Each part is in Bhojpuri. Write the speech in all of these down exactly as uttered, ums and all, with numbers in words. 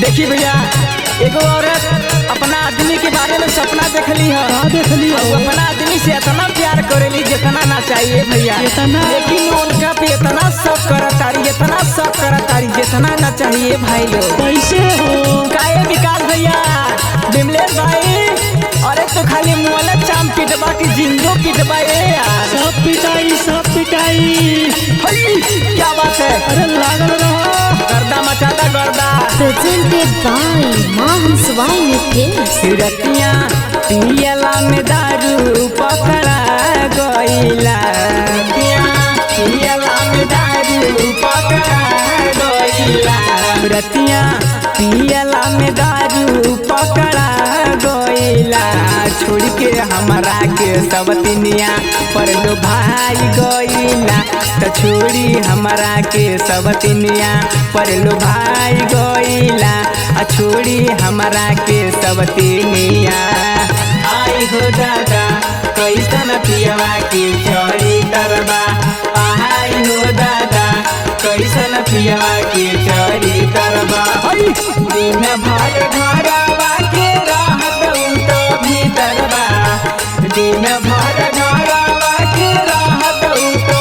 देखी भैया एगो औरत अपना आदमी के बारे में सपना देख ली है। हाँ देख ली और अपना आदमी से इतना प्यार करेली जितना ना चाहिए भैया, इतना? लेकिन उनका पे इतना शक करत तारी, इतना शक करत तारी जितना ना चाहिए भाई लोग। कैसे हो काहे विकास भैया, विमलेश भाई, अरे तो खाली मुँह चाम पिटबा की जिंदो पिटबा ये यार। सब पिटाई सब पिटाई। हई, क्या बात है, अरे लागल रहो गर्दा मचाता गर्दा। Presented by Mahaswai Nitya's. रतिया पियला में दारू पकड़ा गईला, पियला में दारू पकड़ा गईला, रतिया पियला में दारू पकड़ा गईला, छोड़ के हमारा के सब तिनिया पर लो भाई गईला, तो छोड़ी हमारा के सब तिनिया पर लो भाई गईला, आ छोड़ी हमारा के सब तिनिया। आई हो दादा कैसन पियवा के चोरी तरबा, आई हो दादा कैसन पियवा के चोरी तरबा। दिन भर घरवा के रहत तो भीतरबा, दिन भर घरवा के रहत तो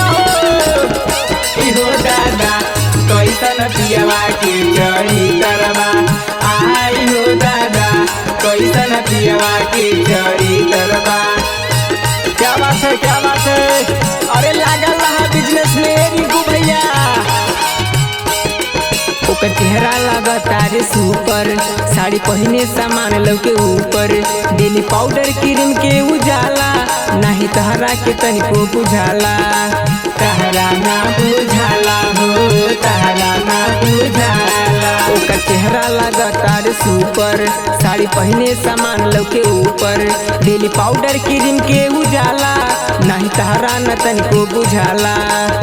हो दादा कैसन पियवा के चोरी तरबा, आई हो दादा कैसन पियवा के चोरी तरबा। क्या बात है क्या बात है, अरे लागल रहा बिजनेस में रिंकू भैया। ओकर चेहरा लगता रे सुपर, साड़ी पहने सामान लौके ऊपर, डेली पाउडर क्रीम के उजाला, नहीं तहरा के तनिको बुझाला, तहरा ना बुझाला हो, तहरा ना बुझाला। ओकर चेहरा लगता रे सुपर, साड़ी पहने सामान लौके ऊपर, डेली पाउडर क्रीम के उजाला, नहीं तहरा न तनिको बुझाला।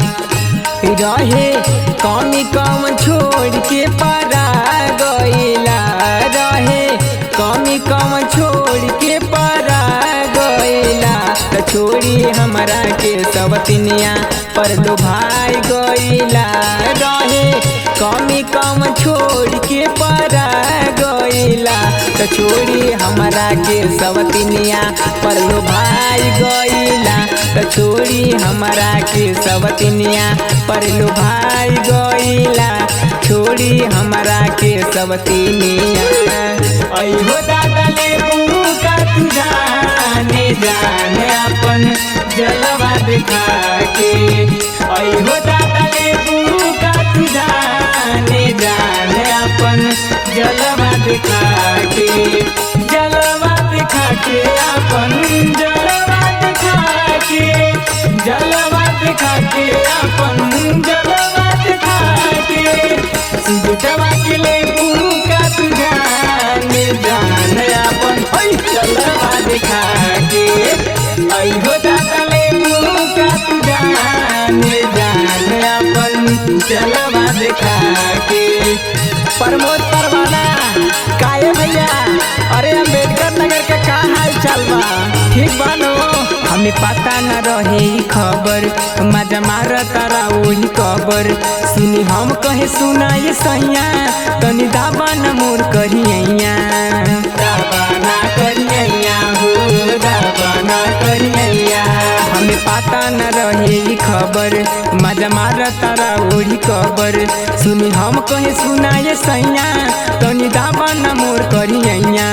रहे कमी कम छोड़ के परा गईला, रहे कमी कम छोड़ के परा गईला, तो छोड़ी हमरा के सब तिनिया पर लो भाई गईला, रहे कमी कम छोड़ के परा गईला, तो छोड़ी हमरा के सब तिनिया पर लो भाई गईला, तो छोड़ी हमरा के सब तिनिया पर लो भाई गईला, छोड़ी हमरा के सब तिनिया। आई हो दादा ले का तू जाने जाने अपन जलवा दिखा के, आई हो दादा ले का तू जाने जाने अपन जलवा दिखा के, जलवा दिखा के अपन जलवा दिखा के, जलवा दिखा के अपन जलवा दिखा के, सिंधुटवा के ले का तू जाने जाने अपन जलवा दिखा के, आई हो दादा ले का तू जाने जाने अपन जलवा दिखा के। प्रमोद परवाना काये भैया, अरे अम्बेडकर नगर के का हाल चाल बा, ठीक बानो? हमें पता न रहे ई खबर, मजा मार तारा वही खबर, सुनी हम कहे सुना ये सैया, तनी दाबा न मोर करियैया, दाबा ना करियैया हो, दाबा ना करियैया। हमें पता न रहे ई खबर, मजा मार तारा वही खबर, सुनी हम कहे सुना ये सैया, तनी दाबा न मोर करियैया।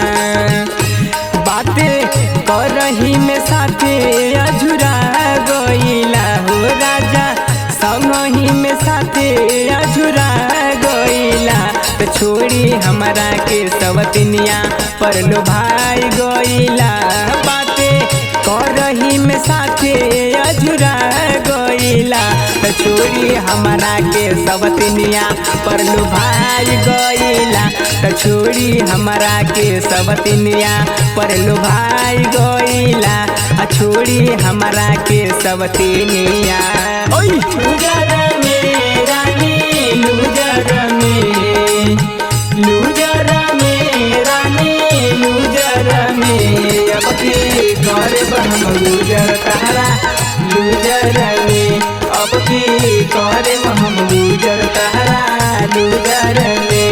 बाते करही में साथे अझुरा गईला हो राजा, संगही में साथे अझुरा गईला, तो छोड़ी हमरा के सब तिनिया पर लो भाई गईला, बाते करही में साथे अझुरा गईला, तो छोड़ी हमरा के सब तिनिया पर लो भाई गईला, तो छोड़ी हमरा के सब तिनिया पर लो भाई गईला, आ छोड़ी हमरा के सब तिनिया। ओई लूजर में रानी, लूजर में, लूजर में रानी, लूजर में, अब की करे हम लूजर तारा, लूजर में, अब की करे हम लूजर तारा, लूजर में।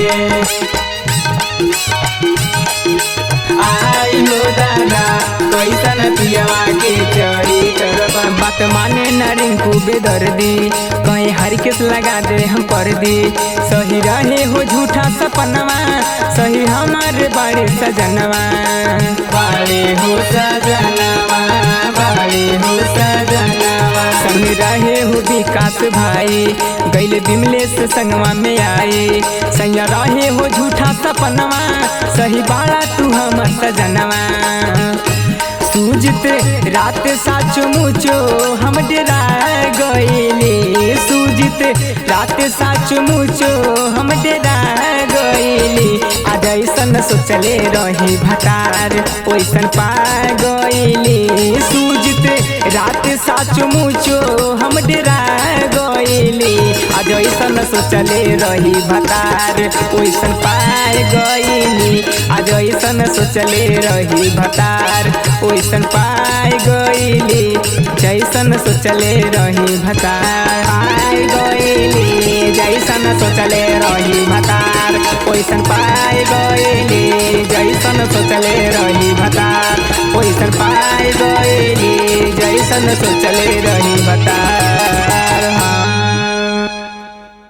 आई हो दादा कैसन पियवा के चढ़ी करबा बात माने न रिंकू बेदर्दी कहीं हर किस लगा दे हम कर दी सही रहे हो झूठा सपनवा सही हमारे बड़े सजनवा बाड़े हो सजनवा बाड़े हो सजनवा संग रहे हो विकास भाई गैल बिमलेश संगवा में आए सैया रहे हो झूठा सपनवा सही बाड़ा तू हमर सजनवा सूझते रात साच मुचो हम डेरा गईली सूझते रात साच मुचो हम डेरा गईली आज ऐसन सोचले रही भतार ओइसन पा गईली सूझते रात साच मुचो हम डेरा गईली आज ऐसन सोचले रही भतार ओइसन पाए गईली आज ऐसन सोचले रही भतार ओइसन पाए गईली जैसन सोचले रही भतार पाए गईली जैसन सोचले रही भतार ओइसन पाए गईली जैसन सोचले रही भतार ओइसन पाए गईली जैसन सोचले रही भतार।